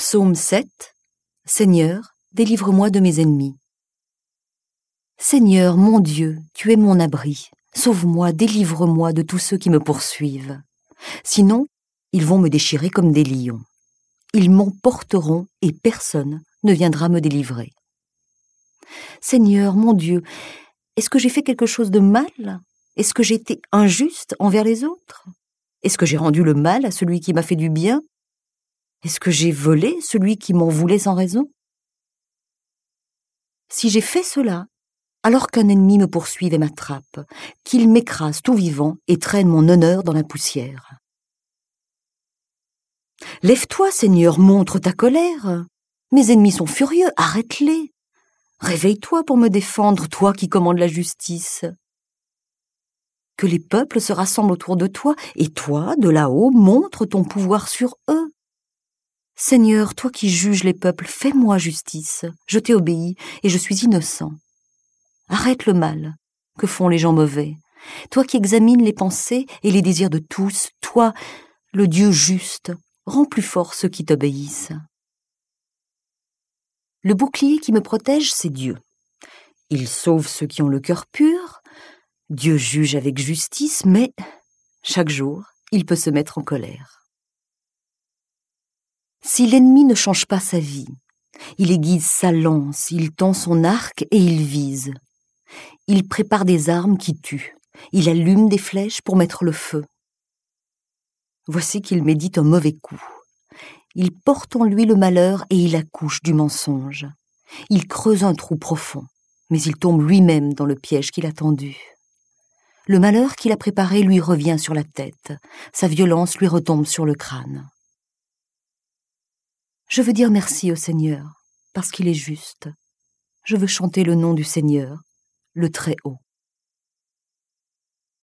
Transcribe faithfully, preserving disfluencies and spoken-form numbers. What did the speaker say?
Psaume sept. Seigneur, délivre-moi de mes ennemis. Seigneur, mon Dieu, tu es mon abri. Sauve-moi, délivre-moi de tous ceux qui me poursuivent. Sinon, ils vont me déchirer comme des lions. Ils m'emporteront et personne ne viendra me délivrer. Seigneur, mon Dieu, est-ce que j'ai fait quelque chose de mal? Est-ce que j'ai été injuste envers les autres? Est-ce que j'ai rendu le mal à celui qui m'a fait du bien? Est-ce que j'ai volé celui qui m'en voulait sans raison? Si j'ai fait cela, alors qu'un ennemi me poursuive et m'attrape, qu'il m'écrase tout vivant et traîne mon honneur dans la poussière. Lève-toi, Seigneur, montre ta colère. Mes ennemis sont furieux, arrête-les. Réveille-toi pour me défendre, toi qui commandes la justice. Que les peuples se rassemblent autour de toi, et toi, de là-haut, montre ton pouvoir sur eux. Seigneur, toi qui juges les peuples, fais-moi justice. Je t'ai obéi, et je suis innocent. Arrête le mal que font les gens mauvais. Toi qui examines les pensées et les désirs de tous, toi, le Dieu juste, rends plus fort ceux qui t'obéissent. Le bouclier qui me protège, c'est Dieu. Il sauve ceux qui ont le cœur pur. Dieu juge avec justice, mais chaque jour, il peut se mettre en colère. Si l'ennemi ne change pas sa vie, il aiguise sa lance, il tend son arc et il vise. Il prépare des armes qui tuent. Il allume des flèches pour mettre le feu. Voici qu'il médite un mauvais coup. Il porte en lui le malheur et il accouche du mensonge. Il creuse un trou profond, mais il tombe lui-même dans le piège qu'il a tendu. Le malheur qu'il a préparé lui revient sur la tête. Sa violence lui retombe sur le crâne. Je veux dire merci au Seigneur, parce qu'il est juste. Je veux chanter le nom du Seigneur, le Très-Haut.